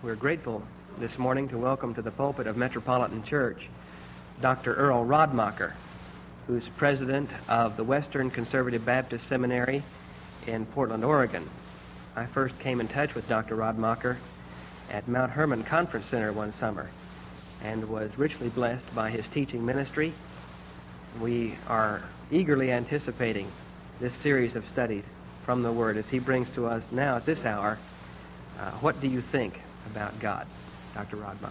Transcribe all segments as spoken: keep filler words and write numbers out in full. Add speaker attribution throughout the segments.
Speaker 1: We're grateful this morning to welcome to the pulpit of Metropolitan Church Doctor Earl Rodmacher, who's president of the Western Conservative Baptist Seminary in Portland, Oregon. I first came in touch with Doctor Rodmacher at Mount Hermon Conference Center one summer and was richly blessed by his teaching ministry. We are eagerly anticipating this series of studies from the Word as he brings to us now at this hour, uh, What Do You Think About God? Doctor Rodmacher.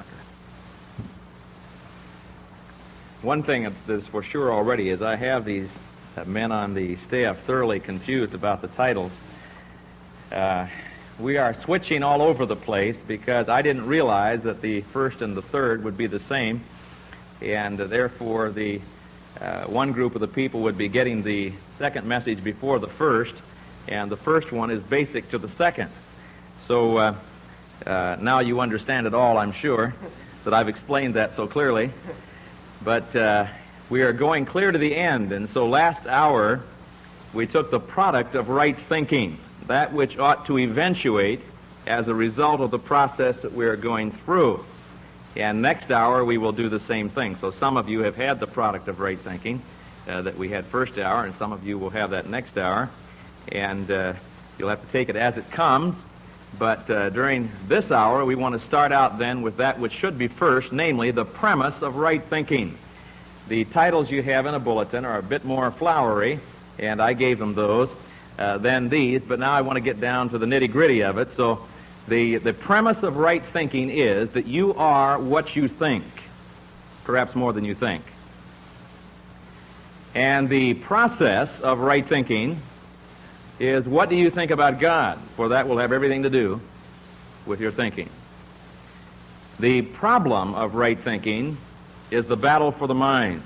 Speaker 2: One thing that's for sure already is I have these uh, men on the staff thoroughly confused about the titles. Uh, we are switching all over the place because I didn't realize that the first and the third would be the same, and uh, therefore the uh, one group of the people would be getting the second message before the first, and the first one is basic to the second. So uh, uh, now you understand it all, I'm sure, that I've explained that so clearly. But uh, we are going clear to the end, and so last hour we took the product of right thinking, that which ought to eventuate as a result of the process that we are going through. And next hour we will do the same thing. So some of you have had the product of right thinking uh, that we had first hour, and some of you will have that next hour. And uh, you'll have to take it as it comes. But uh, during this hour, we want to start out then with that which should be first, namely the premise of right thinking. The titles you have in a bulletin are a bit more flowery, and I gave them those, uh, than these, but now I want to get down to the nitty-gritty of it. So the, the premise of right thinking is that you are what you think, perhaps more than you think. And the process of right thinking is, what do you think about God? For that will have everything to do with your thinking. The problem of right thinking is the battle for the mind.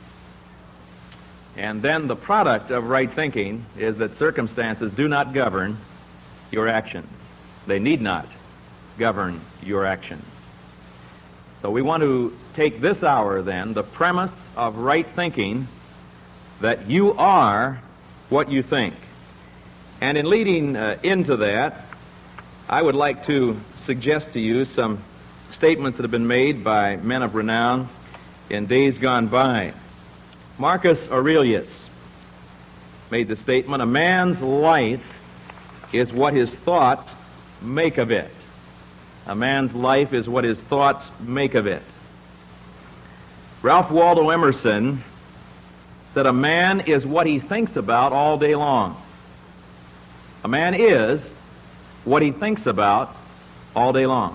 Speaker 2: And then the product of right thinking is that circumstances do not govern your actions. They need not govern your actions. So we want to take this hour then, the premise of right thinking, that you are what you think. And in leading uh, into that, I would like to suggest to you some statements that have been made by men of renown in days gone by. Marcus Aurelius made the statement, a man's life is what his thoughts make of it. A man's life is what his thoughts make of it. Ralph Waldo Emerson said, a man is what he thinks about all day long. A man is what he thinks about all day long.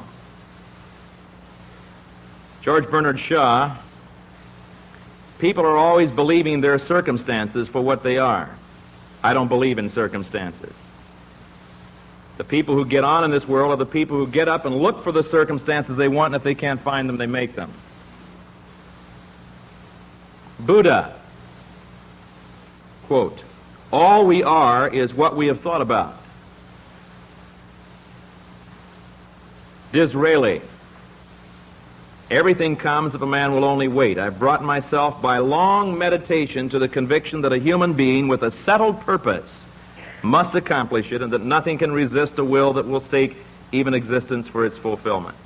Speaker 2: George Bernard Shaw, people are always believing their circumstances for what they are. I don't believe in circumstances. The people who get on in this world are the people who get up and look for the circumstances they want, and if they can't find them, they make them. Buddha, quote, all we are is what we have thought about. Disraeli, everything comes if a man will only wait. I've brought myself by long meditation to the conviction that a human being with a settled purpose must accomplish it, and that nothing can resist a will that will stake even existence for its fulfillment.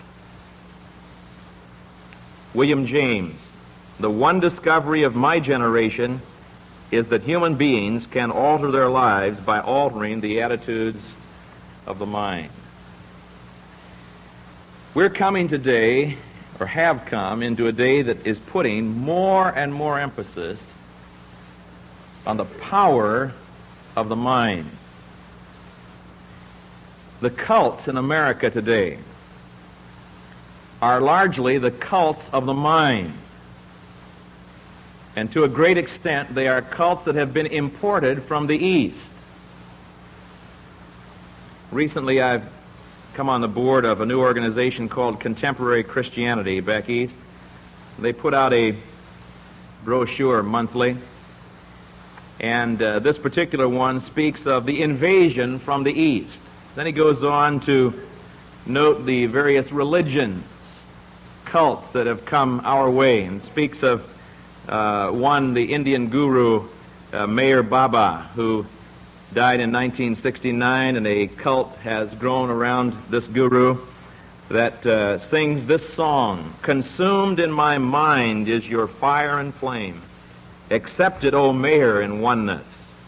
Speaker 2: William James, the one discovery of my generation is that human beings can alter their lives by altering the attitudes of the mind. We're coming today, or have come, into a day that is putting more and more emphasis on the power of the mind. The cults in America today are largely the cults of the mind. And to a great extent, they are cults that have been imported from the East. Recently, I've come on the board of a new organization called Contemporary Christianity back east. They put out a brochure monthly, and uh, this particular one speaks of the invasion from the East. Then he goes on to note the various religions, cults that have come our way, and speaks of Uh, one, the Indian guru, uh, Meher Baba, who died in nineteen sixty-nine, and a cult has grown around this guru. that uh, sings this song. Consumed in my mind is your fire and flame. Accepted, O Mayor, in oneness.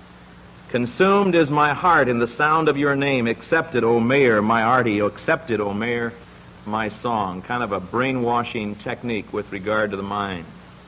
Speaker 2: Consumed is my heart in the sound of your name. Accepted, O Mayor, my artie. Accepted, O Mayor, my song. Kind of a brainwashing technique with regard to the mind.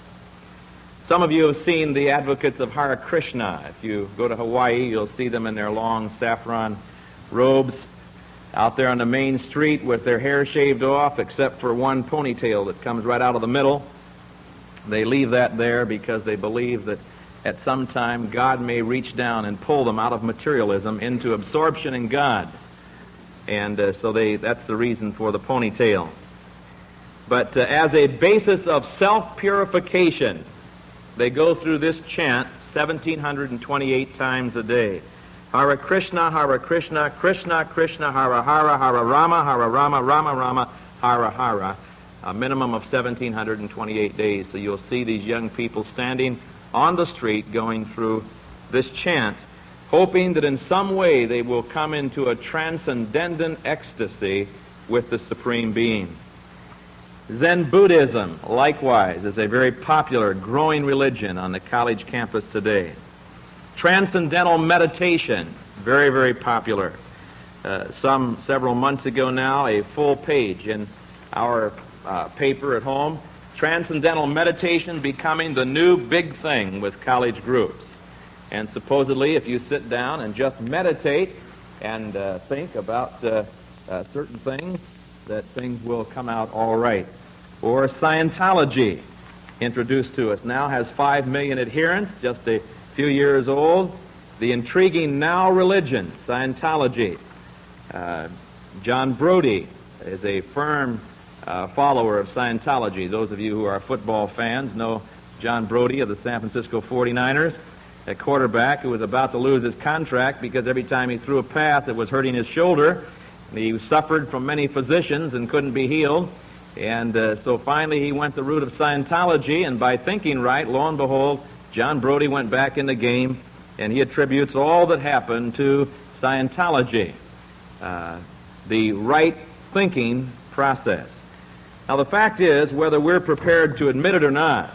Speaker 2: Some of you have seen the advocates of Hare Krishna. If you go to Hawaii, you'll see them in their long saffron robes out there on the main street with their hair shaved off except for one ponytail that comes right out of the middle. They leave that there because they believe that at some time God may reach down and pull them out of materialism into absorption in God. And uh, so they that's the reason for the ponytail. But uh, as a basis of self-purification, they go through this chant one thousand seven hundred twenty-eight times a day. Hare Krishna, Hare Krishna, Krishna Krishna, Hare Hare, Hare Rama, Hare Rama, Rama Rama, Hare Hare. A minimum of one thousand seven hundred twenty-eight days. So you'll see these young people standing on the street going through this chant, hoping that in some way they will come into a transcendent ecstasy with the Supreme Being. Zen Buddhism, likewise, is a very popular, growing religion on the college campus today. Transcendental meditation, very, very popular. Uh, some several months ago now, a full page in our uh, paper at home, Transcendental meditation becoming the new big thing with college groups. And supposedly, if you sit down and just meditate and uh, think about uh, uh, certain things, that things will come out all right. Or Scientology, introduced to us now, has five million adherents, just a few years old. The intriguing Now religion, Scientology. Uh, John Brody is a firm uh, follower of Scientology. Those of you who are football fans know John Brody of the San Francisco forty-niners, a quarterback who was about to lose his contract because every time he threw a pass it was hurting his shoulder. He suffered from many physicians and couldn't be healed. And uh, so finally he went the route of Scientology, and by thinking right, lo and behold, John Brody went back in the game, and he attributes all that happened to Scientology, uh, the right thinking process. Now the fact is, whether we're prepared to admit it or not,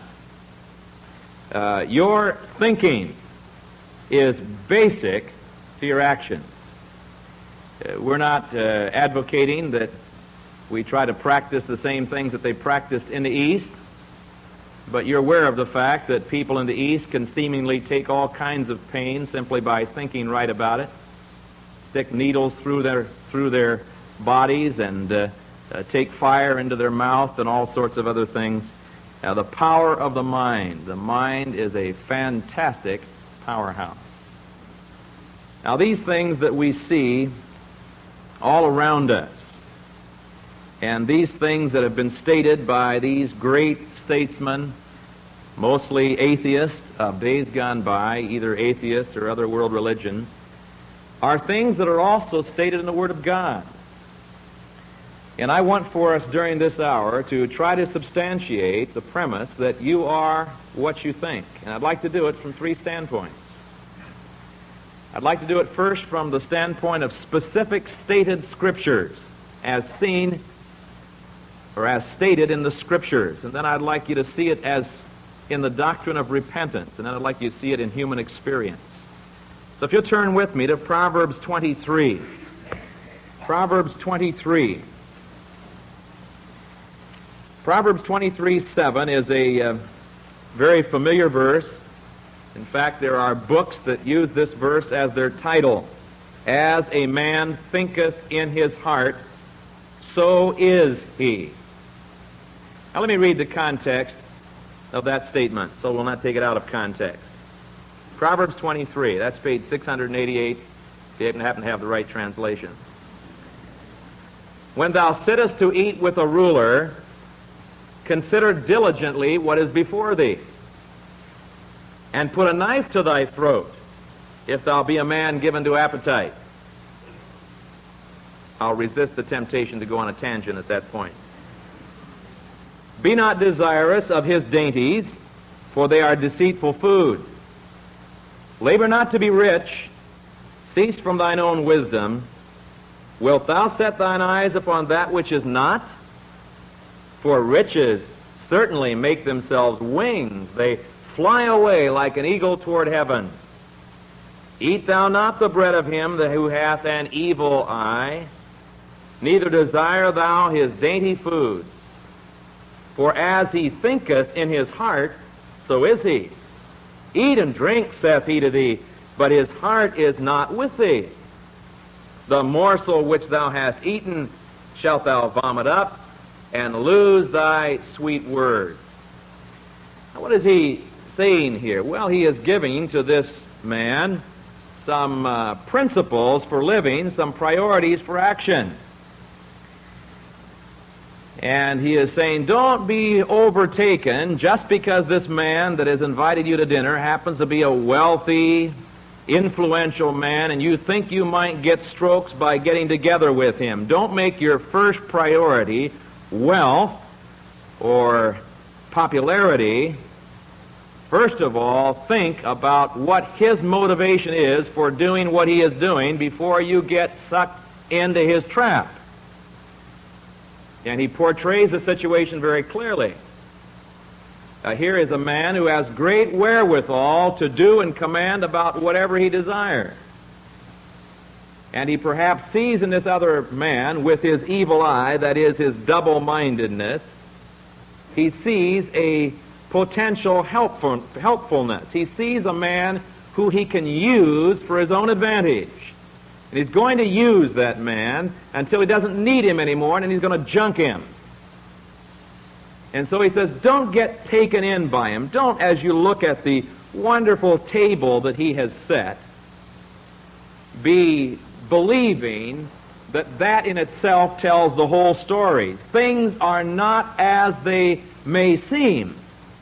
Speaker 2: uh, your thinking is basic to your actions. Uh, we're not uh, advocating that we try to practice the same things that they practiced in the East, but you're aware of the fact that people in the East can seemingly take all kinds of pain simply by thinking right about it, stick needles through their through their bodies and uh, uh, take fire into their mouth and all sorts of other things. Now, the power of the mind. The mind is a fantastic powerhouse. Now, these things that we see all around us, and these things that have been stated by these great statesmen, mostly atheists of days gone by, either atheists or other world religions, are things that are also stated in the Word of God. And I want for us during this hour to try to substantiate the premise that you are what you think. And I'd like to do it from three standpoints. I'd like to do it first from the standpoint of specific stated scriptures as seen or as stated in the scriptures. And then I'd like you to see it as in the doctrine of repentance. And then I'd like you to see it in human experience. So if you'll turn with me to Proverbs twenty-three. Proverbs twenty-three. Proverbs twenty-three seven is a uh, very familiar verse. In fact, there are books that use this verse as their title. As a man thinketh in his heart, so is he. Now let me read the context of that statement, so we'll not take it out of context. Proverbs twenty-three, that's page six hundred eighty-eight, if you happen to have the right translation. When thou sittest to eat with a ruler, consider diligently what is before thee, and put a knife to thy throat, if thou be a man given to appetite. I'll resist the temptation to go on a tangent at that point. Be not desirous of his dainties, for they are deceitful food. Labor not to be rich, cease from thine own wisdom, Wilt thou set thine eyes upon that which is not? For riches certainly make themselves wings. They fly away like an eagle toward heaven. Eat thou not the bread of him that who hath an evil eye, neither desire thou his dainty foods. For as he thinketh in his heart, so is he. Eat and drink, saith he to thee, but his heart is not with thee. The morsel which thou hast eaten shalt thou vomit up, and lose thy sweet words. Now, what is he saying here? Well, he is giving to this man some uh, principles for living, some priorities for action. And he is saying, don't be overtaken just because this man that has invited you to dinner happens to be a wealthy, influential man, and you think you might get strokes by getting together with him. Don't make your first priority wealth or popularity. First of all, think about what his motivation is for doing what he is doing before you get sucked into his trap. And he portrays the situation very clearly. Uh, here is a man who has great wherewithal to do and command about whatever he desires. And he perhaps sees in this other man, with his evil eye, that is his double-mindedness, he sees a potential helpful, helpfulness. He sees a man who he can use for his own advantage. And he's going to use that man until he doesn't need him anymore, and then he's going to junk him. And so he says, don't get taken in by him. Don't, as you look at the wonderful table that he has set, be believing that that in itself tells the whole story. Things are not as they may seem.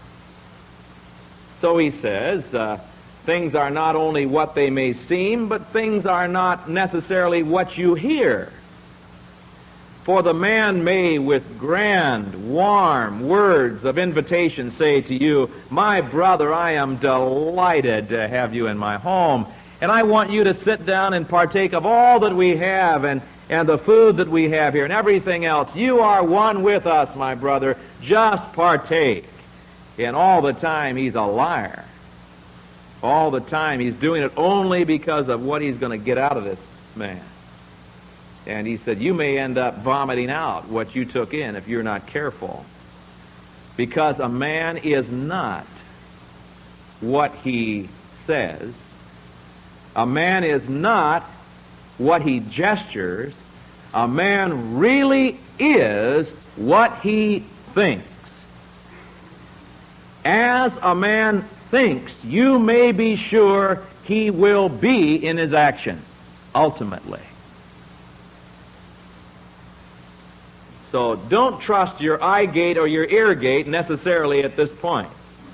Speaker 2: So he says, uh, things are not only what they may seem, but things are not necessarily what you hear. For the man may with grand, warm words of invitation say to you, my brother, I am delighted to have you in my home, and I want you to sit down and partake of all that we have and, and the food that we have here and everything else. You are one with us, my brother. Just partake. And all the time he's a liar. All the time he's doing it only because of what he's going to get out of this man. And he said, you may end up vomiting out what you took in if you're not careful. Because a man is not what he says. A man is not what he gestures. A man really is what he thinks. As a man thinks, you may be sure he will be in his action, ultimately. So don't trust your eye gate or your ear gate necessarily at this point.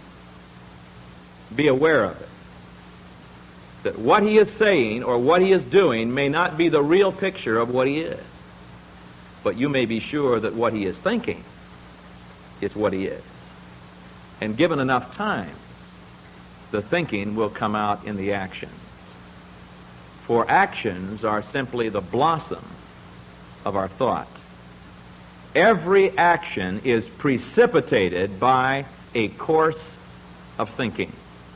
Speaker 2: Be aware of it. That what he is saying or what he is doing may not be the real picture of what he is. But you may be sure that what he is thinking is what he is. And given enough time, the thinking will come out in the actions. For actions are simply the blossom of our thought. Every action is precipitated by a course of thinking.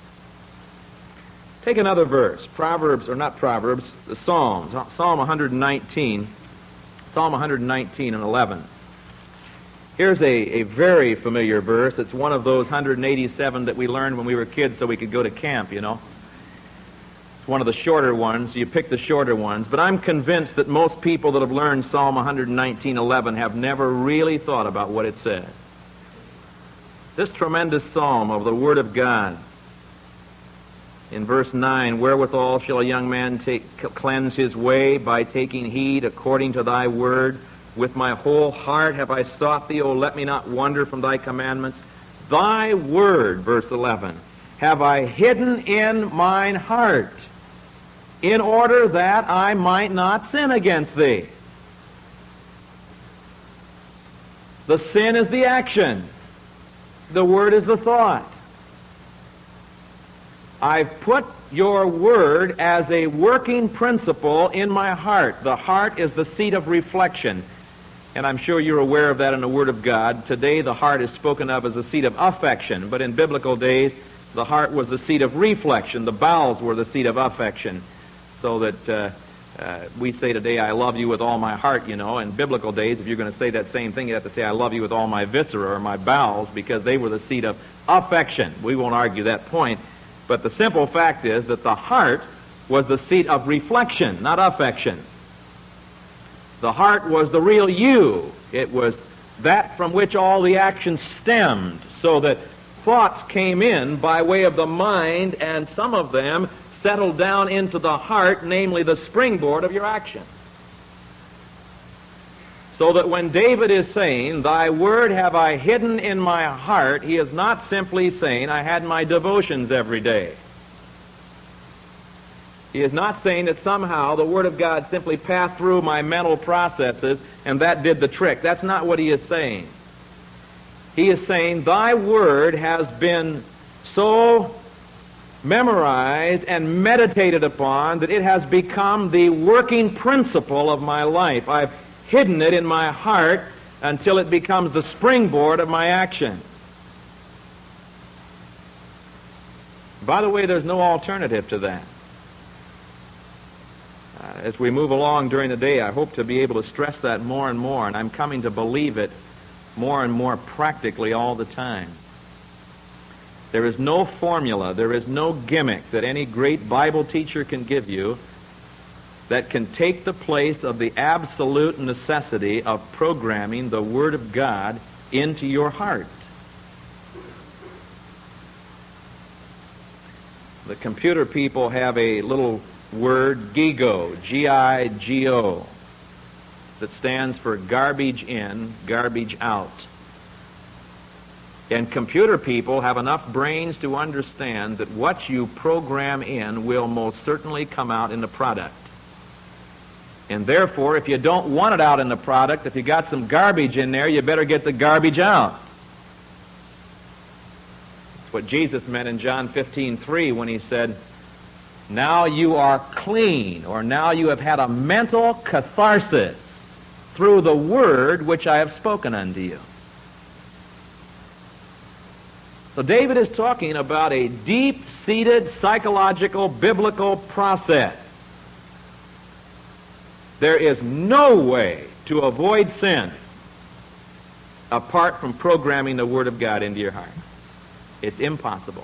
Speaker 2: Take another verse, Proverbs, or not Proverbs, the Psalms, Psalm one nineteen, Psalm one nineteen and eleven. Here's a, a very familiar verse. It's one of those one hundred eighty-seven that we learned when we were kids so we could go to camp, you know. It's one of the shorter ones. You pick the shorter ones. But I'm convinced that most people that have learned Psalm one nineteen eleven have never really thought about what it says. This tremendous psalm of the Word of God. In verse nine, wherewithal shall a young man take, cleanse his way? By taking heed according to thy word. With my whole heart have I sought thee, O let me not wander from thy commandments. Thy word, verse eleven, have I hidden in mine heart, in order that I might not sin against thee. The sin is the action. The word is the thought. I've put your word as a working principle in my heart. The heart is the seat of reflection. And I'm sure you're aware of that in the Word of God. Today, the heart is spoken of as a seat of affection, but in biblical days, the heart was the seat of reflection. The bowels were the seat of affection. So that uh, uh, we say today, I love you with all my heart, you know. In biblical days, if you're going to say that same thing, you have to say, I love you with all my viscera or my bowels, because they were the seat of affection. We won't argue that point. But the simple fact is that the heart was the seat of reflection, not affection. The heart was the real you. It was that from which all the action stemmed, so that thoughts came in by way of the mind, and some of them settled down into the heart, namely the springboard of your action. So that when David is saying, thy word have I hidden in my heart, he is not simply saying, I had my devotions every day. He is not saying that somehow the Word of God simply passed through my mental processes and that did the trick. That's not what he is saying. He is saying, thy Word has been so memorized and meditated upon that it has become the working principle of my life. I've hidden it in my heart until it becomes the springboard of my action. By the way, there's no alternative to that. Uh, as we move along during the day, I hope to be able to stress that more and more, and I'm coming to believe it more and more practically all the time. There is no formula, there is no gimmick that any great Bible teacher can give you that can take the place of the absolute necessity of programming the Word of God into your heart. The computer people have a little word, GIGO, G I G O, that stands for garbage in, garbage out. And computer people have enough brains to understand that what you program in will most certainly come out in the product. And therefore, if you don't want it out in the product, if you got some garbage in there, you better get the garbage out. That's what Jesus meant in John fifteen three when he said, now you are clean, or now you have had a mental catharsis through the word which I have spoken unto you. So David is talking about a deep-seated psychological biblical process. There is no way to avoid sin apart from programming the Word of God into your heart. It's impossible.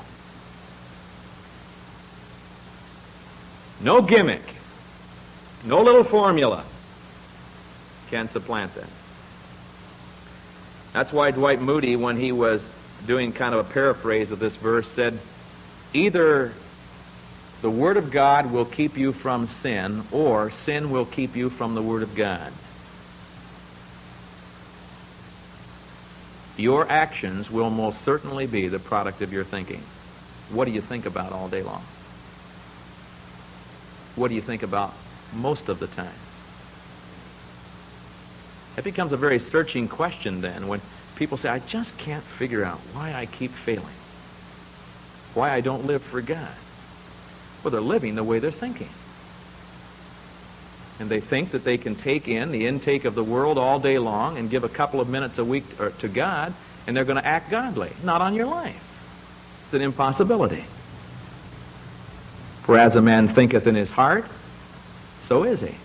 Speaker 2: No gimmick, no little formula can supplant that. That's why Dwight Moody, when he was doing kind of a paraphrase of this verse, said, either the Word of God will keep you from sin, or sin will keep you from the Word of God. Your actions will most certainly be the product of your thinking. What do you think about all day long? What do you think about most of the time? It becomes a very searching question then when people say, I just can't figure out why I keep failing, why I don't live for God. Well, they're living the way they're thinking. And they think that they can take in the intake of the world all day long and give a couple of minutes a week to God, and they're going to act godly. Not on your life. It's an impossibility. For as a man thinketh in his heart, so is he.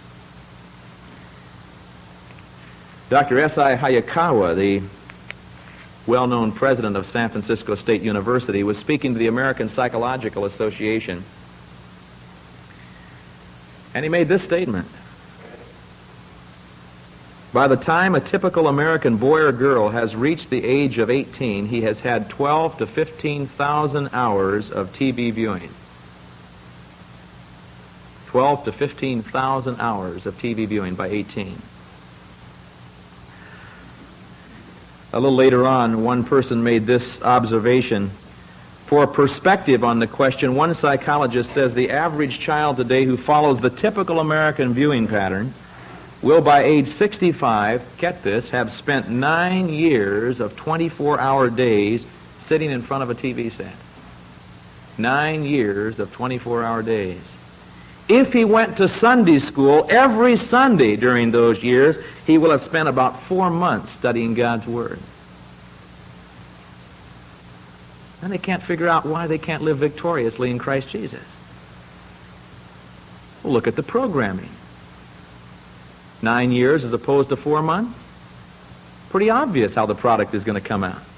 Speaker 2: Doctor S I Hayakawa, the well-known president of San Francisco State University, was speaking to the American Psychological Association, and he made this statement. By the time a typical American boy or girl has reached the age of eighteen, he has had twelve to fifteen thousand hours of T V viewing. twelve to fifteen thousand hours of T V viewing by eighteen. A little later on, one person made this observation. For perspective on the question, one psychologist says the average child today who follows the typical American viewing pattern will by age sixty-five, get this, have spent nine years of twenty-four hour days sitting in front of a T V set. Nine years of twenty-four hour days. If he went to Sunday school every Sunday during those years, he will have spent about four months studying God's Word. And they can't figure out why they can't live victoriously in Christ Jesus. Well, look at the programming. Nine years as opposed to four months? Pretty obvious how the product is going to come out.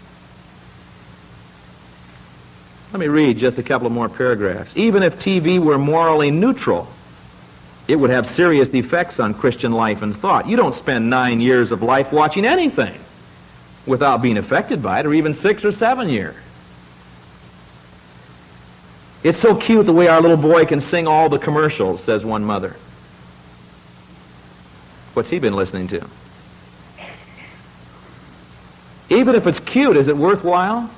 Speaker 2: Let me read just a couple of more paragraphs. Even if T V were morally neutral, it would have serious effects on Christian life and thought. You don't spend nine years of life watching anything without being affected by it, or even six or seven years. It's so cute the way our little boy can sing all the commercials, says one mother. What's he been listening to? Even if it's cute, is it worthwhile?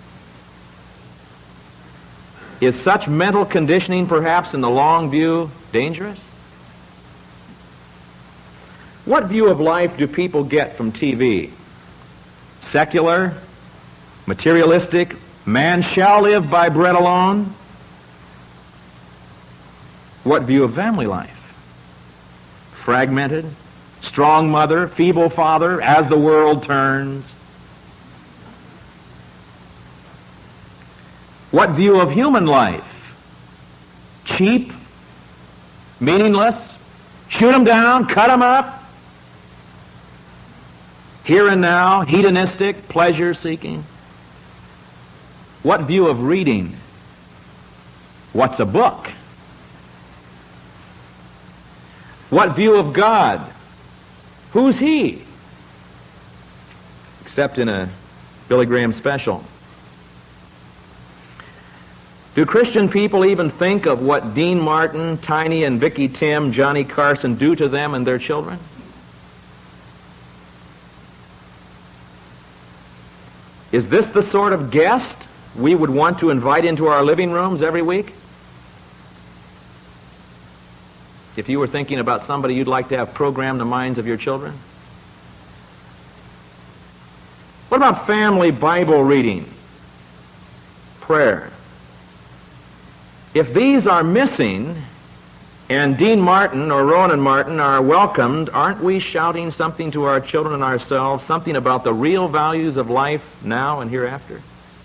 Speaker 2: Is such mental conditioning, perhaps, in the long view, dangerous? What view of life do people get from T V? Secular? Materialistic? Man shall live by bread alone? What view of family life? Fragmented? Strong mother? Feeble father? As the world turns? What view of human life? Cheap? Meaningless? Shoot them down? Cut them up? Here and now? Hedonistic? Pleasure-seeking? What view of reading? What's a book? What view of God? Who's He? Except in a Billy Graham special. Do Christian people even think of what Dean Martin, Tiny and Vicky Tim, Johnny Carson do to them and their children? Is this the sort of guest we would want to invite into our living rooms every week? If you were thinking about somebody you'd like to have program the minds of your children? What about family Bible reading? Prayer? If these are missing, and Dean Martin or Rowan Martin are welcomed, aren't we shouting something to our children and ourselves, something about the real values of life now and hereafter?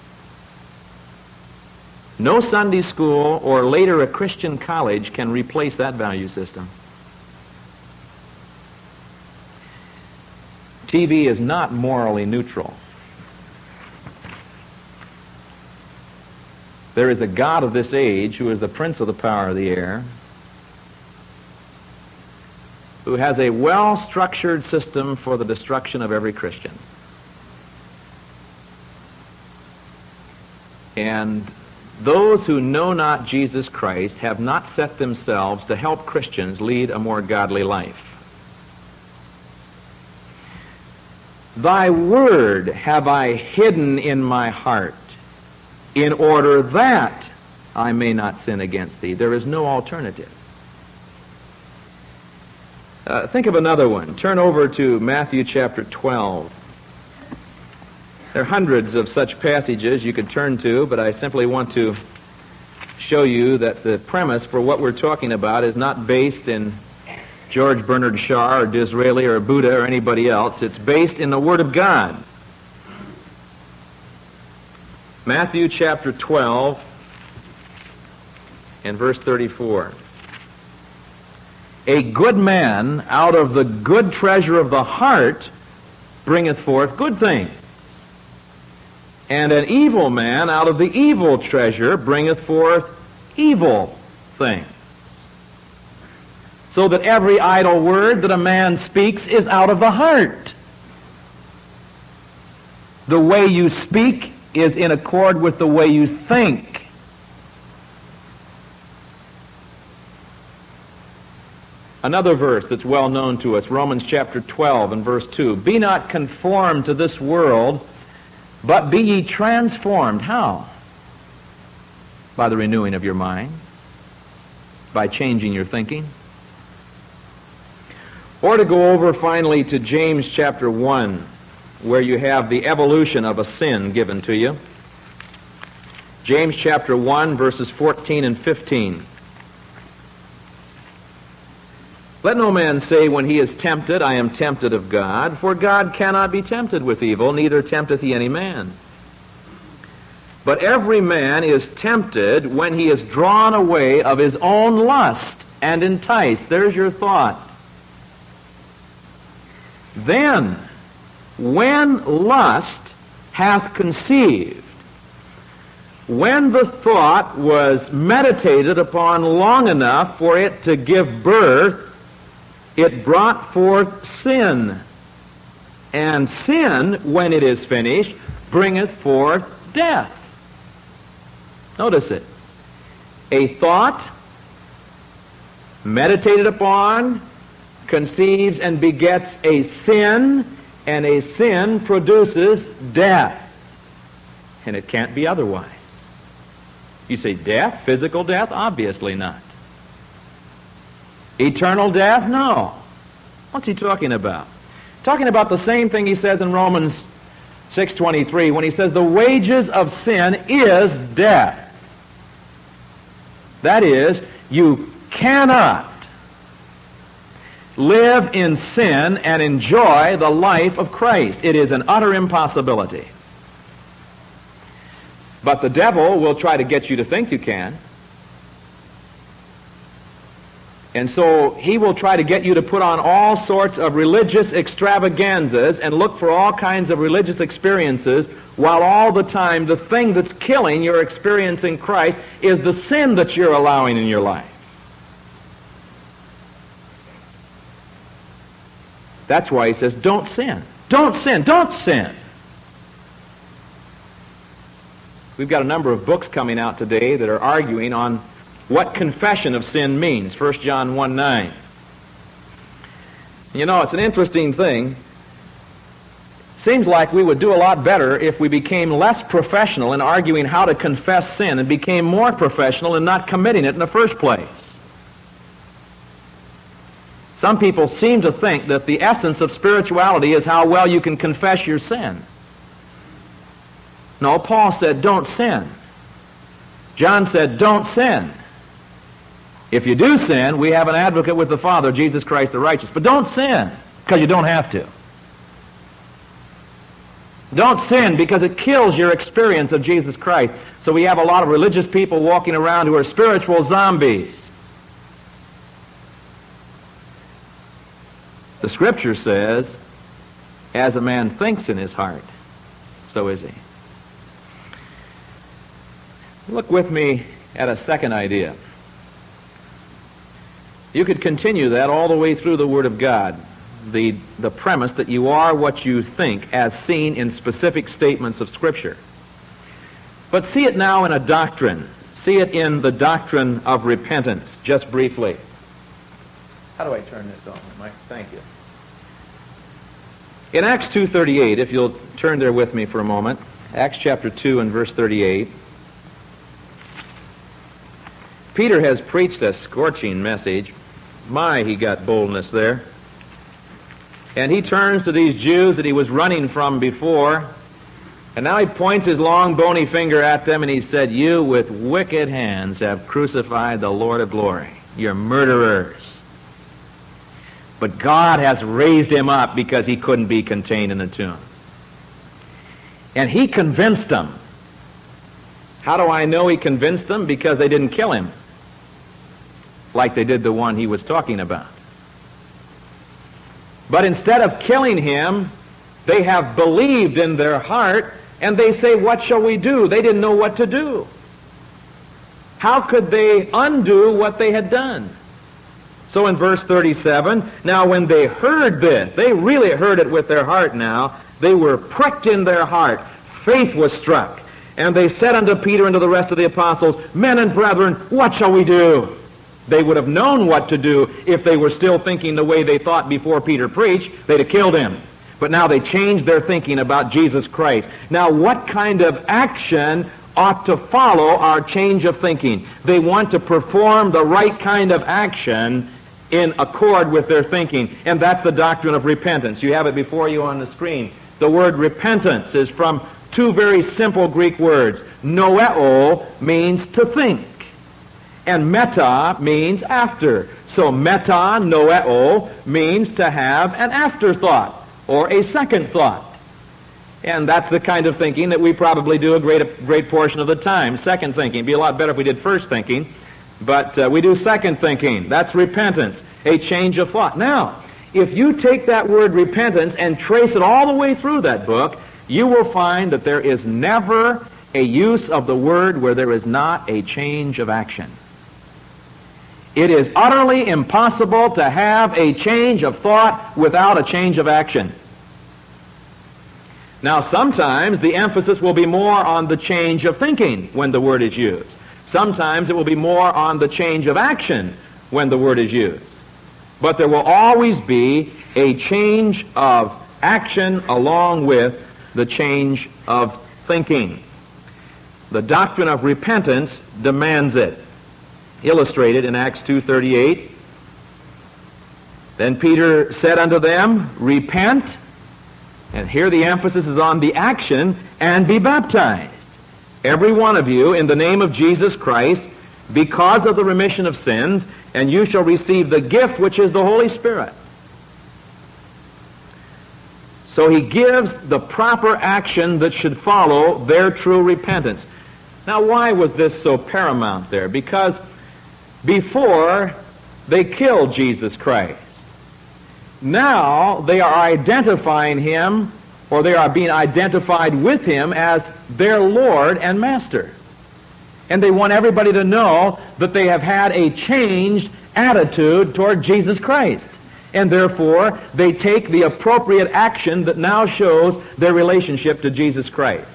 Speaker 2: No Sunday school or later a Christian college can replace that value system. T V is not morally neutral. There is a God of this age who is the prince of the power of the air, who has a well-structured system for the destruction of every Christian. And those who know not Jesus Christ have not set themselves to help Christians lead a more godly life. Thy word have I hidden in my heart, in order that I may not sin against thee. There is no alternative. Uh, think of another one. Turn over to Matthew chapter twelve. There are hundreds of such passages you could turn to, but I simply want to show you that the premise for what we're talking about is not based in George Bernard Shaw or Disraeli or Buddha or anybody else. It's based in the Word of God. Matthew chapter twelve and verse thirty-four. A good man out of the good treasure of the heart bringeth forth good things, and an evil man out of the evil treasure bringeth forth evil things. So that every idle word that a man speaks is out of the heart. The way you speak is in accord with the way you think. Another verse that's well known to us, Romans chapter twelve and verse two. Be not conformed to this world, but be ye transformed. How? By the renewing of your mind. By changing your thinking. Or to go over finally to James chapter one, where you have the evolution of a sin given to you. James chapter one, verses fourteen and fifteen. Let no man say when he is tempted, I am tempted of God, for God cannot be tempted with evil, neither tempteth he any man. But every man is tempted when he is drawn away of his own lust and enticed. There's your thought. Then, when lust hath conceived, when the thought was meditated upon long enough for it to give birth, it brought forth sin. And sin, when it is finished, bringeth forth death. Notice it. A thought meditated upon conceives and begets a sin, and a sin produces death. And it can't be otherwise. You say death, physical death? Obviously not. Eternal death? No. What's he talking about? Talking about the same thing he says in Romans six twenty-three when he says the wages of sin is death. That is, you cannot live in sin and enjoy the life of Christ. It is an utter impossibility. But the devil will try to get you to think you can. And so he will try to get you to put on all sorts of religious extravaganzas and look for all kinds of religious experiences, while all the time the thing that's killing your experience in Christ is the sin that you're allowing in your life. That's why he says, don't sin. Don't sin. Don't sin. We've got a number of books coming out today that are arguing on what confession of sin means. First John one nine. You know, it's an interesting thing. Seems like we would do a lot better if we became less professional in arguing how to confess sin and became more professional in not committing it in the first place. Some people seem to think that the essence of spirituality is how well you can confess your sin. No, Paul said, don't sin. John said, don't sin. If you do sin, we have an advocate with the Father, Jesus Christ the righteous. But don't sin, because you don't have to. Don't sin, because it kills your experience of Jesus Christ. So we have a lot of religious people walking around who are spiritual zombies. The Scripture says, as a man thinks in his heart, so is he. Look with me at a second idea. You could continue that all the way through the Word of God. The, the premise that you are what you think as seen in specific statements of Scripture. But see it now in a doctrine. See it in the doctrine of repentance, just briefly. How do I turn this on, Mike? Thank you. In Acts two thirty-eight, if you'll turn there with me for a moment, Acts chapter two and verse thirty-eight, Peter has preached a scorching message. My, he got boldness there. And he turns to these Jews that he was running from before, and now he points his long bony finger at them and he said, you with wicked hands have crucified the Lord of glory. You're murderers. But God has raised him up because he couldn't be contained in the tomb. And he convinced them. How do I know he convinced them? Because they didn't kill him like they did the one he was talking about. But instead of killing him, they have believed in their heart, and they say, what shall we do? They didn't know what to do. How could they undo what they had done? So in verse thirty-seven, now when they heard this, they really heard it with their heart now, they were pricked in their heart. Faith was struck. And they said unto Peter and to the rest of the apostles, men and brethren, what shall we do? They would have known what to do if they were still thinking the way they thought before Peter preached. They'd have killed him. But now they changed their thinking about Jesus Christ. Now what kind of action ought to follow our change of thinking? They want to perform the right kind of action in accord with their thinking. And that's the doctrine of repentance. You have it before you on the screen. The word repentance is from two very simple Greek words. Noeo means to think, and meta means after. So meta noeo means to have an afterthought or a second thought. And that's the kind of thinking that we probably do a great, great portion of the time. Second thinking. It'd be a lot better if we did first thinking, but uh, we do second thinking. That's repentance, a change of thought. Now, if you take that word repentance and trace it all the way through that book, you will find that there is never a use of the word where there is not a change of action. It is utterly impossible to have a change of thought without a change of action. Now, sometimes the emphasis will be more on the change of thinking when the word is used. Sometimes it will be more on the change of action when the word is used. But there will always be a change of action along with the change of thinking. The doctrine of repentance demands it. Illustrated in Acts two thirty-eight. Then Peter said unto them, repent, and here the emphasis is on the action, and be baptized, every one of you, in the name of Jesus Christ, because of the remission of sins, and you shall receive the gift which is the Holy Spirit. So he gives the proper action that should follow their true repentance. Now, why was this so paramount there? Because before, they killed Jesus Christ. Now, they are identifying him, or they are being identified with him as their Lord and Master. And they want everybody to know that they have had a changed attitude toward Jesus Christ. And therefore, they take the appropriate action that now shows their relationship to Jesus Christ.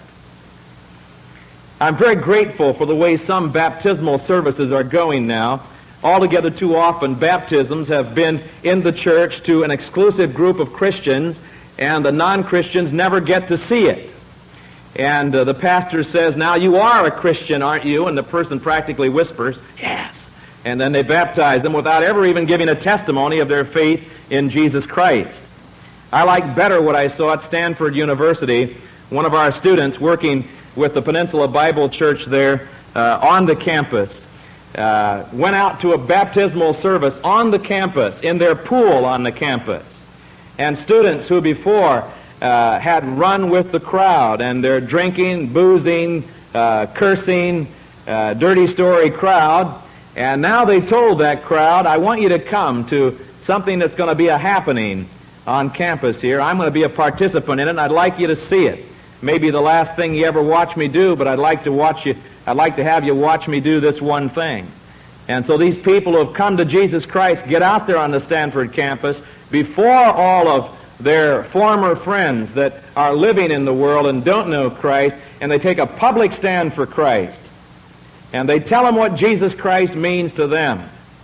Speaker 2: I'm very grateful for the way some baptismal services are going now. Altogether too often, baptisms have been in the church to an exclusive group of Christians, and the non-Christians never get to see it. And uh, the pastor says, now you are a Christian, aren't you? And the person practically whispers, yes. And then they baptize them without ever even giving a testimony of their faith in Jesus Christ. I like better what I saw at Stanford University. One of our students working with the Peninsula Bible Church there uh, on the campus uh, went out to a baptismal service on the campus, in their pool on the campus. And students who before uh, had run with the crowd, and their drinking, boozing, uh, cursing, uh, dirty story crowd, and now they told that crowd, I want you to come to something that's going to be a happening on campus here. I'm going to be a participant in it, and I'd like you to see it. Maybe the last thing you ever watch me do, but I'd like to watch you, I'd like to have you watch me do this one thing. And so these people who have come to Jesus Christ get out there on the Stanford campus before all of their former friends that are living in the world and don't know Christ, and they take a public stand for Christ. And they tell them what Jesus Christ means to them.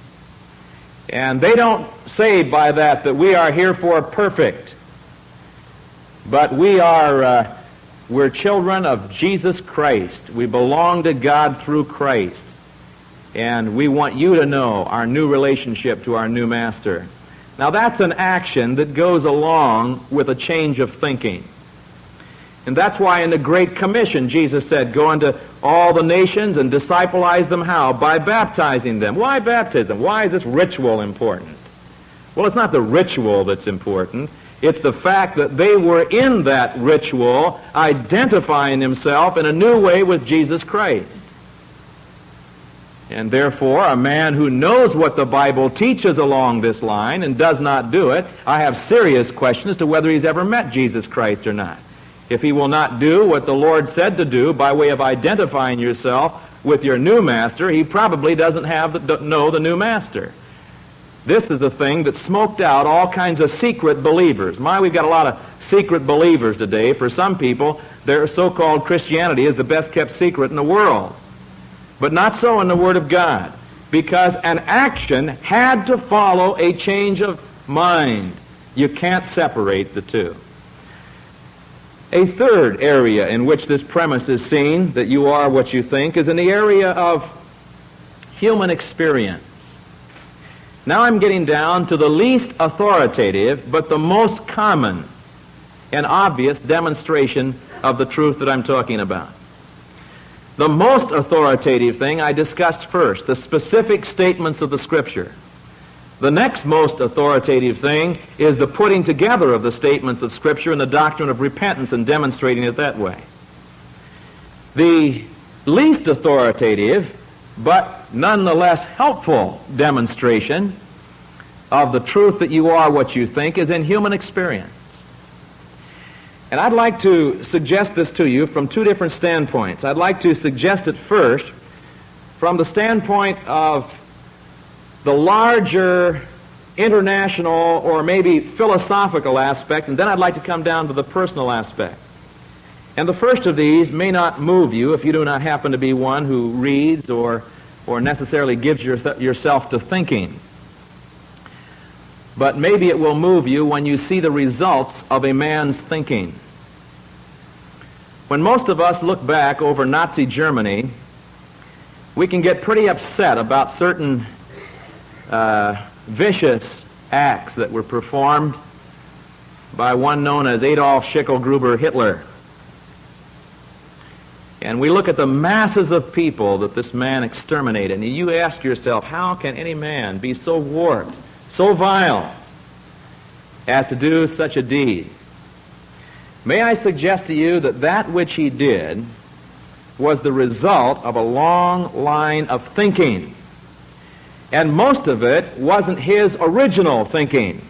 Speaker 2: And they don't say by that that we are herefore perfect, but we are uh, we're children of Jesus Christ. We belong to God through Christ. And we want you to know our new relationship to our new master. Now that's an action that goes along with a change of thinking. And that's why in the Great Commission Jesus said, go into all the nations and discipleize them how? By baptizing them. Why baptism? Why is this ritual important? Well, it's not the ritual that's important. It's the fact that they were in that ritual identifying themselves in a new way with Jesus Christ. And therefore, a man who knows what the Bible teaches along this line and does not do it, I have serious questions as to whether he's ever met Jesus Christ or not. If he will not do what the Lord said to do by way of identifying yourself with your new master, he probably doesn't have the, know the new master. This is the thing that smoked out all kinds of secret believers. My, we've got a lot of secret believers today. For some people, their so-called Christianity is the best-kept secret in the world. But not so in the Word of God, because an action had to follow a change of mind. You can't separate the two. A third area in which this premise is seen, that you are what you think, is in the area of human experience. Now I'm getting down to the least authoritative, but the most common and obvious demonstration of the truth that I'm talking about. The most authoritative thing I discussed first, the specific statements of the Scripture. The next most authoritative thing is the putting together of the statements of Scripture and the doctrine of repentance and demonstrating it that way. The least authoritative, but nonetheless helpful demonstration of the truth that you are what you think is in human experience. And I'd like to suggest this to you from two different standpoints. I'd like to suggest it first from the standpoint of the larger international or maybe philosophical aspect, and then I'd like to come down to the personal aspect. And the first of these may not move you if you do not happen to be one who reads or, or necessarily gives your th- yourself to thinking. But maybe it will move you when you see the results of a man's thinking. When most of us look back over Nazi Germany, we can get pretty upset about certain uh, vicious acts that were performed by one known as Adolf Schicklgruber Hitler. And we look at the masses of people that this man exterminated, and you ask yourself, how can any man be so warped, so vile, as to do such a deed? May I suggest to you that that which he did was the result of a long line of thinking. And most of it wasn't his original thinking.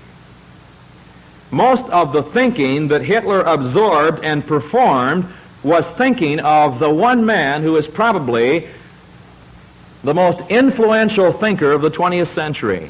Speaker 2: Most of the thinking that Hitler absorbed and performed was thinking of the one man who is probably the most influential thinker of the twentieth century.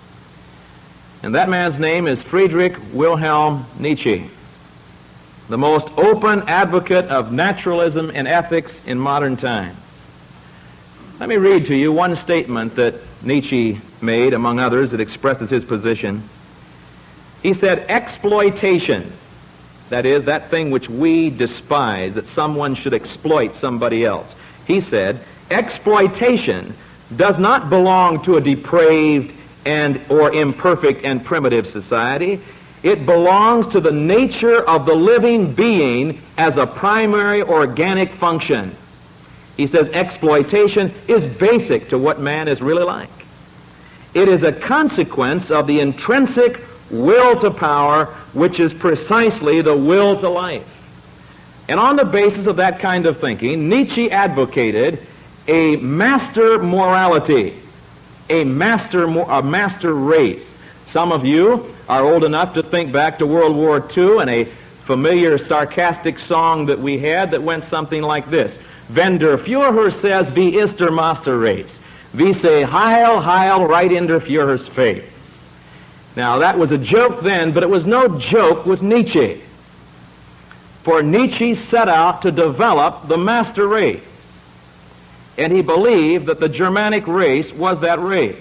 Speaker 2: And that man's name is Friedrich Wilhelm Nietzsche, the most open advocate of naturalism and ethics in modern times. Let me read to you one statement that Nietzsche made, among others, that expresses his position. He said, exploitation, that is, that thing which we despise, that someone should exploit somebody else. He said, exploitation does not belong to a depraved and or imperfect and primitive society. It belongs to the nature of the living being as a primary organic function. He says exploitation is basic to what man is really like. It is a consequence of the intrinsic will to power, which is precisely the will to life. And on the basis of that kind of thinking, Nietzsche advocated a master morality, a master, a master race. Some of you are old enough to think back to World War Two and a familiar sarcastic song that we had that went something like this. Wenn der Führer says, wie ist der Master Race? We say, Heil, Heil, right in der Führer's face. Now, that was a joke then, but it was no joke with Nietzsche. For Nietzsche set out to develop the master race. And he believed that the Germanic race was that race.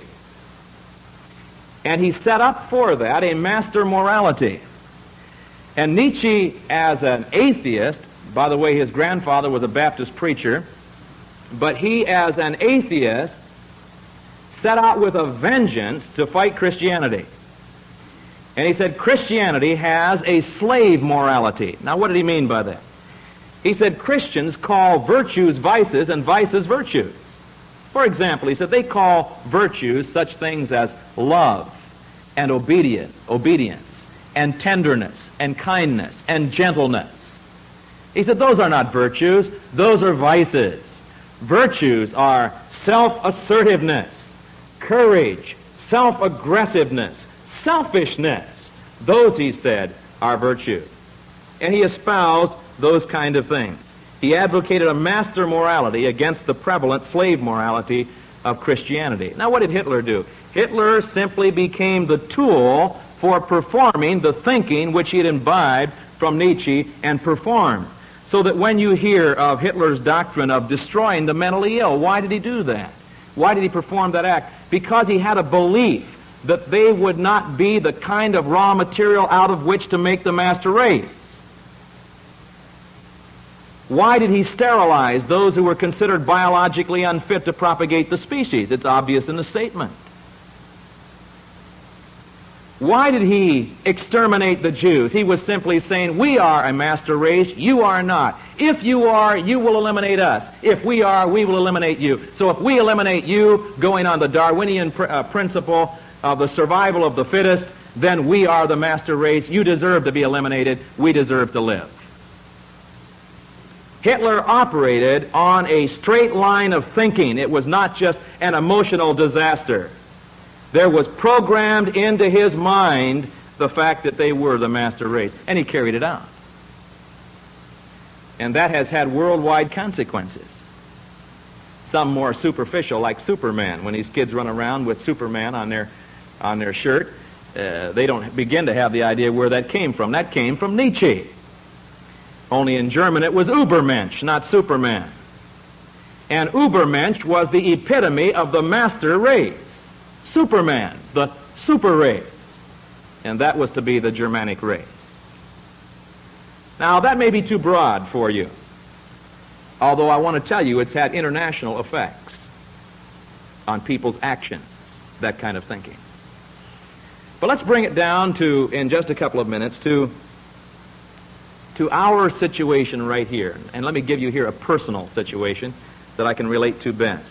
Speaker 2: And he set up for that a master morality. And Nietzsche, as an atheist, by the way, his grandfather was a Baptist preacher, but he, as an atheist, set out with a vengeance to fight Christianity. And he said Christianity has a slave morality. Now, what did he mean by that? He said Christians call virtues vices and vices virtues. For example, he said they call virtues such things as love and obedience, obedience and tenderness and kindness and gentleness. He said those are not virtues, those are vices. Virtues are self-assertiveness, courage, self-aggressiveness, selfishness. Those, he said, are virtues. And he espoused those kind of things. He advocated a master morality against the prevalent slave morality of Christianity. Now, what did Hitler do? Hitler simply became the tool for performing the thinking which he had imbibed from Nietzsche and performed. So that when you hear of Hitler's doctrine of destroying the mentally ill, why did he do that? Why did he perform that act? Because he had a belief that they would not be the kind of raw material out of which to make the master race. Why did he sterilize those who were considered biologically unfit to propagate the species? It's obvious in the statement. Why did he exterminate the Jews? He was simply saying, we are a master race, you are not. If you are, you will eliminate us. If we are, we will eliminate you. So if we eliminate you, going on the Darwinian pr- uh, principle of the survival of the fittest, then we are the master race. You deserve to be eliminated. We deserve to live. Hitler operated on a straight line of thinking. It was not just an emotional disaster. There was programmed into his mind the fact that they were the master race, and he carried it out. And that has had worldwide consequences. Some more superficial, like Superman. When these kids run around with Superman on their on their shirt, uh, they don't begin to have the idea where that came from. That came from Nietzsche. Only in German it was Übermensch, not Superman. And Übermensch was the epitome of the master race. Superman, the super race. And that was to be the Germanic race. Now, that may be too broad for you, although I want to tell you it's had international effects on people's actions, that kind of thinking. But let's bring it down to, in just a couple of minutes, to, to our situation right here. And let me give you here a personal situation that I can relate to best.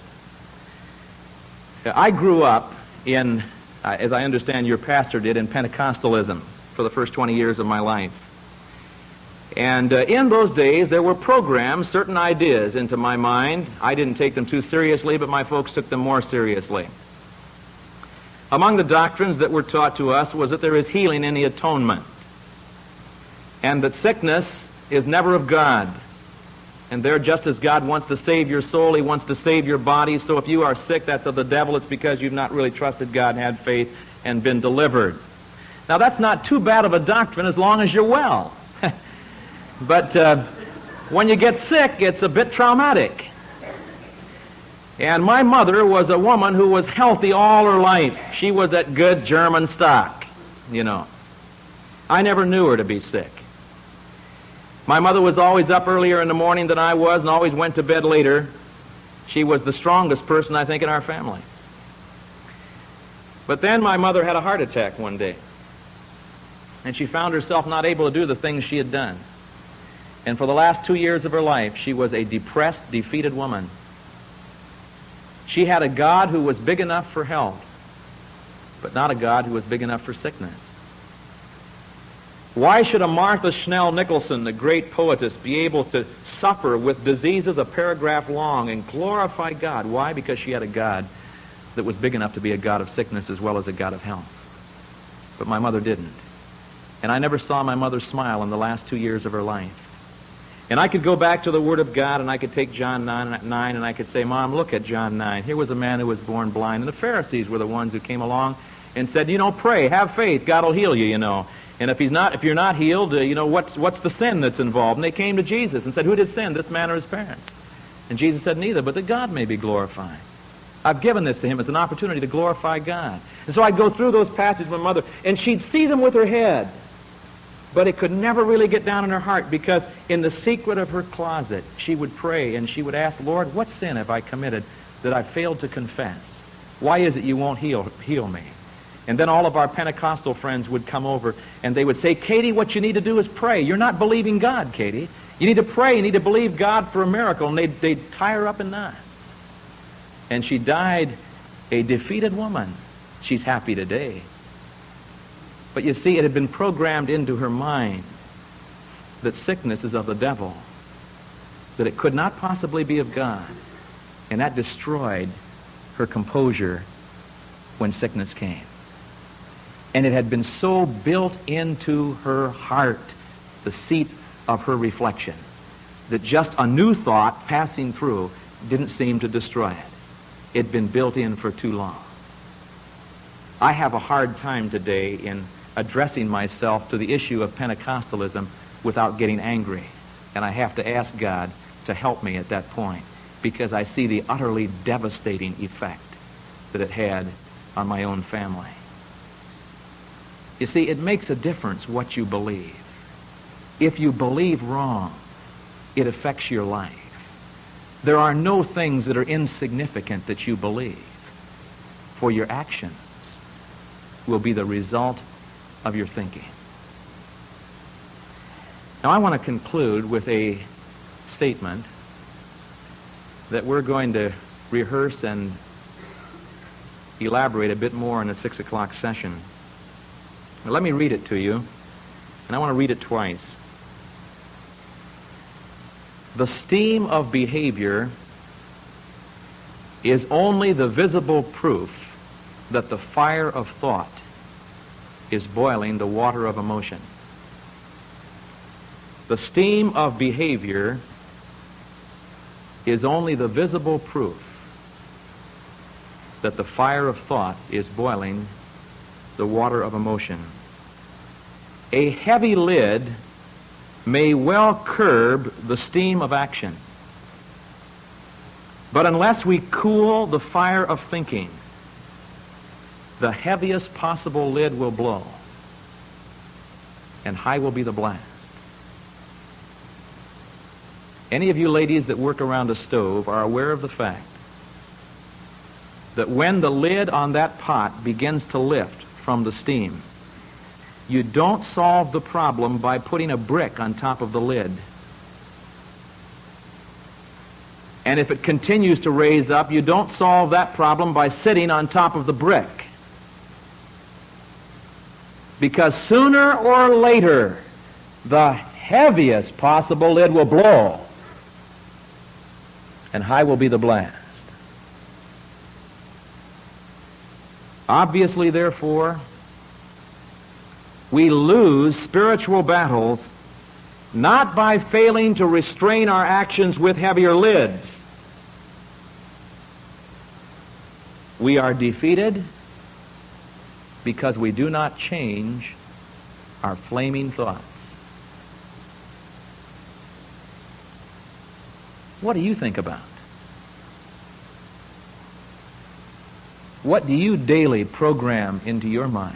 Speaker 2: I grew up in, uh, as I understand your pastor did, in Pentecostalism for the first twenty years of my life. And uh, in those days, there were programs, certain ideas into my mind. I didn't take them too seriously, but my folks took them more seriously. Among the doctrines that were taught to us was that there is healing in the atonement, and that sickness is never of God. And there, just as God wants to save your soul, he wants to save your body. So if you are sick, that's of the devil. It's because you've not really trusted God, had faith, and been delivered. Now, that's not too bad of a doctrine as long as you're well. But uh, when you get sick, it's a bit traumatic. And my mother was a woman who was healthy all her life. She was that good German stock, you know. I never knew her to be sick. My mother was always up earlier in the morning than I was and always went to bed later. She was the strongest person, I think, in our family. But then my mother had a heart attack one day, and she found herself not able to do the things she had done. And for the last two years of her life, she was a depressed, defeated woman. She had a God who was big enough for health, but not a God who was big enough for sickness. Why should a Martha Schnell Nicholson, the great poetess, be able to suffer with diseases a paragraph long and glorify God? Why? Because she had a God that was big enough to be a God of sickness as well as a God of health. But my mother didn't. And I never saw my mother smile in the last two years of her life. And I could go back to the Word of God, and I could take John nine, and I could say, Mom, look at John nine. Here was a man who was born blind. And the Pharisees were the ones who came along and said, you know, pray, have faith, God will heal you, you know. And if he's not, if you're not healed, uh, you know, what's what's the sin that's involved? And they came to Jesus and said, who did sin, this man or his parents? And Jesus said, neither, but that God may be glorified. I've given this to him as an opportunity to glorify God. And so I'd go through those passages with my mother, and she'd see them with her head. But it could never really get down in her heart, because in the secret of her closet, she would pray and she would ask, Lord, what sin have I committed that I failed to confess? Why is it you won't heal, heal me? And then all of our Pentecostal friends would come over and they would say, Katie, what you need to do is pray. You're not believing God, Katie. You need to pray. You need to believe God for a miracle. And they'd, they'd tie her up in knots. And she died a defeated woman. She's happy today. But you see, it had been programmed into her mind that sickness is of the devil, that it could not possibly be of God. And that destroyed her composure when sickness came. And it had been so built into her heart, the seat of her reflection, that just a new thought passing through didn't seem to destroy it. It'd been built in for too long. I have a hard time today in addressing myself to the issue of Pentecostalism without getting angry. And I have to ask God to help me at that point, because I see the utterly devastating effect that it had on my own family. You see, it makes a difference what you believe. If you believe wrong, it affects your life. There are no things that are insignificant that you believe, for your actions will be the result of your thinking. Now, I want to conclude with a statement that we're going to rehearse and elaborate a bit more in the six o'clock session. Now, let me read it to you, and I want to read it twice. The steam of behavior is only the visible proof that the fire of thought is boiling the water of emotion. The steam of behavior is only the visible proof that the fire of thought is boiling the water of emotion. A heavy lid may well curb the steam of action, but unless we cool the fire of thinking, the heaviest possible lid will blow, and high will be the blast. Any of you ladies that work around a stove are aware of the fact that when the lid on that pot begins to lift from the steam, you don't solve the problem by putting a brick on top of the lid. And if it continues to raise up, you don't solve that problem by sitting on top of the brick. Because sooner or later, the heaviest possible lid will blow, and high will be the blast. Obviously, therefore, we lose spiritual battles not by failing to restrain our actions with heavier lids. We are defeated because we do not change our flaming thoughts. What do you think about? What do you daily program into your mind?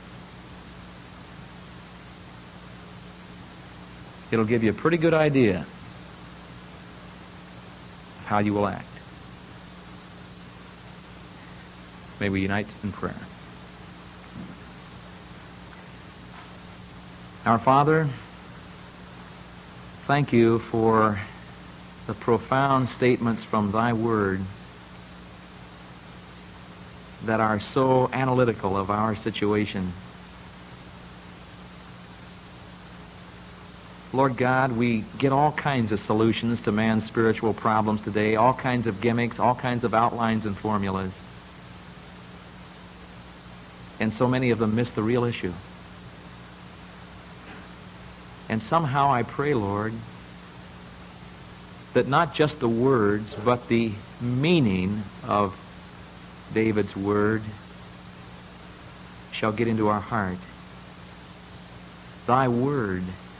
Speaker 2: It'll give you a pretty good idea of how you will act. May we unite in prayer. Our Father, thank you for the profound statements from Thy Word that are so analytical of our situation. Lord God, we get all kinds of solutions to man's spiritual problems today, all kinds of gimmicks, all kinds of outlines and formulas. And so many of them miss the real issue. And somehow I pray, Lord, that not just the words, but the meaning of David's word shall get into our heart. Thy word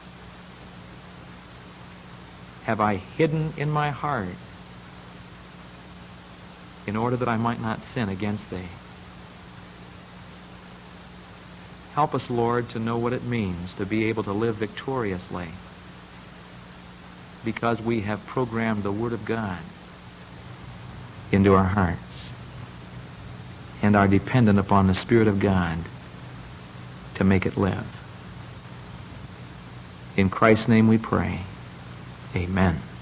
Speaker 2: have I hidden in my heart in order that I might not sin against thee. Help us, Lord, to know what it means to be able to live victoriously because we have programmed the Word of God into our hearts and are dependent upon the Spirit of God to make it live. In Christ's name we pray. Amen.